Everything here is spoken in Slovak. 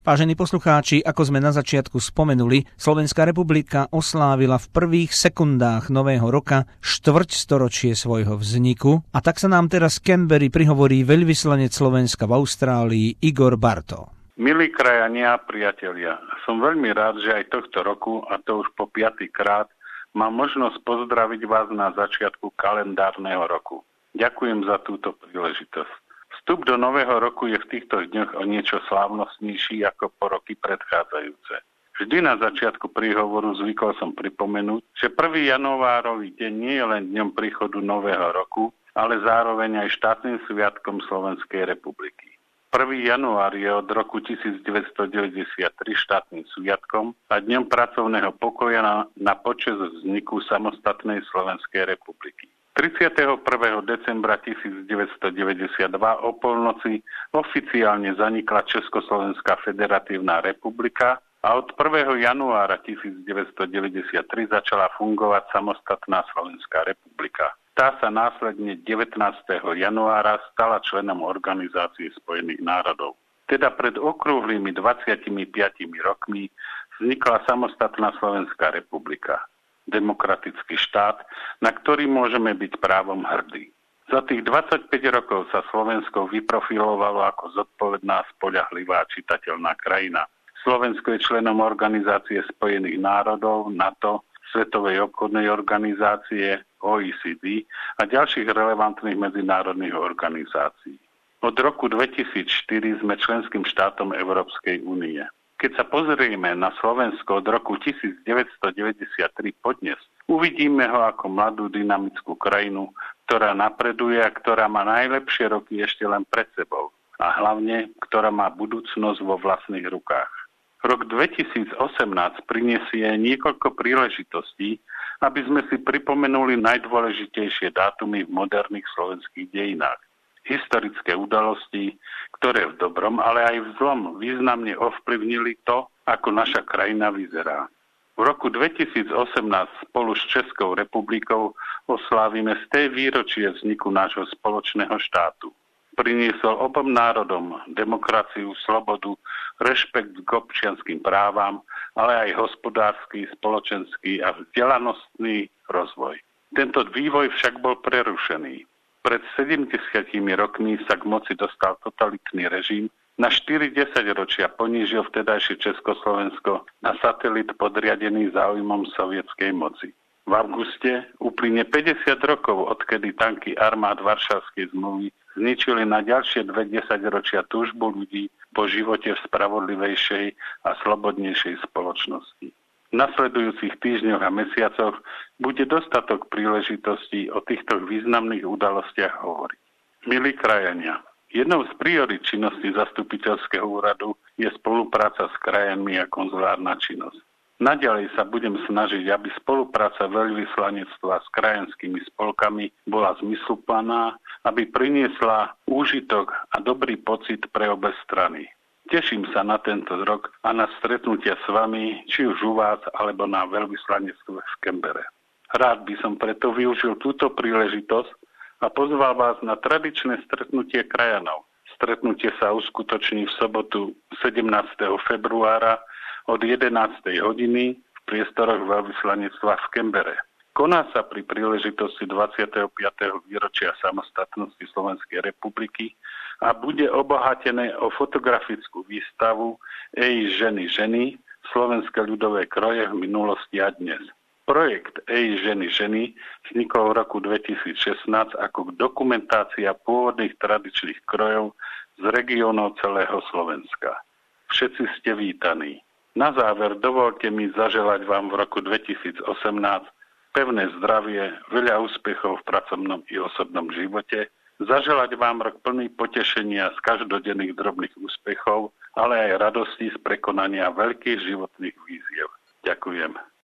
Vážení poslucháči, ako sme na začiatku spomenuli, Slovenská republika oslávila v prvých sekundách nového roka štvrťstoročie svojho vzniku a tak sa nám teraz v Canberri prihovorí veľvyslanec Slovenska v Austrálii Igor Barto. Milí krajania, priatelia, som veľmi rád, že aj tohto roku, a to už po 5. krát, mám možnosť pozdraviť vás na začiatku kalendárneho roku. Ďakujem za túto príležitosť. Vstup do nového roku je v týchto dňoch o niečo slávnostnejší ako po roky predchádzajúce. Vždy na začiatku príhovoru zvykol som pripomenúť, že 1. januárový deň nie je len dňom príchodu nového roku, ale zároveň aj štátnym sviatkom Slovenskej republiky. 1. január je od roku 1993 štátnym sviatkom a dňom pracovného pokoja na počesť vzniku samostatnej Slovenskej republiky. 31. decembra 1992 o polnoci oficiálne zanikla Československá federatívna republika a od 1. januára 1993 začala fungovať samostatná Slovenská republika. Tá sa následne 19. januára stala členom Organizácie spojených národov. Teda pred okrúhlymi 25 rokmi vznikla samostatná Slovenská republika. Demokratický štát, na ktorý môžeme byť právom hrdí. Za tých 25 rokov sa Slovensko vyprofilovalo ako zodpovedná, spoľahlivá a čitateľná krajina. Slovensko je členom Organizácie spojených národov, NATO, Svetovej obchodnej organizácie, OECD a ďalších relevantných medzinárodných organizácií. Od roku 2004 sme členským štátom Európskej únie. Keď sa pozrieme na Slovensko od roku 1993 podnes, uvidíme ho ako mladú dynamickú krajinu, ktorá napreduje a ktorá má najlepšie roky ešte len pred sebou. A hlavne, ktorá má budúcnosť vo vlastných rukách. Rok 2018 prinesie niekoľko príležitostí, aby sme si pripomenuli najdôležitejšie dátumy v moderných slovenských dejinách. Historické udalosti, ktoré v dobrom, ale aj v zlom významne ovplyvnili to, ako naša krajina vyzerá. V roku 2018 spolu s Českou republikou oslávime z tej výročie vzniku nášho spoločného štátu. Priniesol obom národom demokraciu, slobodu, rešpekt k občianskym právam, ale aj hospodársky, spoločenský a vzdelanostný rozvoj. Tento vývoj však bol prerušený. Pred 70 rokmi sa k moci dostal totalitný režim, na 4 desaťročia ponížil vtedajšie Československo na satelit podriadený záujmom sovietskej moci. V auguste uplynie 50 rokov, odkedy tanky armád Varšavskej zmluvy zničili na ďalšie 2 desaťročia túžbu ľudí po živote v spravodlivejšej a slobodnejšej spoločnosti. V nasledujúcich týždňoch a mesiacoch bude dostatok príležitostí o týchto významných udalostiach hovoriť. Milí krajania, jednou z priorít činnosti zastupiteľského úradu je spolupráca s krajami a konzulárna činnosť. Naďalej sa budem snažiť, aby spolupráca veľvyslanectva s krajanskými spolkami bola zmysluplná, aby priniesla úžitok a dobrý pocit pre obe strany. Teším sa na tento rok a na stretnutia s vami, či už u vás, alebo na veľvyslanectve v Canberre. Rád by som preto využil túto príležitosť a pozval vás na tradičné stretnutie krajanov. Stretnutie sa uskutoční v sobotu 17. februára od 11. hodiny v priestoroch veľvyslanectva v Canberre. Koná sa pri príležitosti 25. výročia samostatnosti Slovenskej republiky a bude obohatené o fotografickú výstavu Ej ženy, slovenské ľudové kroje v minulosti a dnes. Projekt Ej ženy vznikol v roku 2016 ako dokumentácia pôvodných tradičných krojov z regiónov celého Slovenska. Všetci ste vítaní. Na záver dovolte mi zaželať vám v roku 2018 pevné zdravie, veľa úspechov v pracovnom i osobnom živote, zaželať vám rok plný potešenia z každodenných drobných úspechov, ale aj radosti z prekonania veľkých životných výziev. Ďakujem.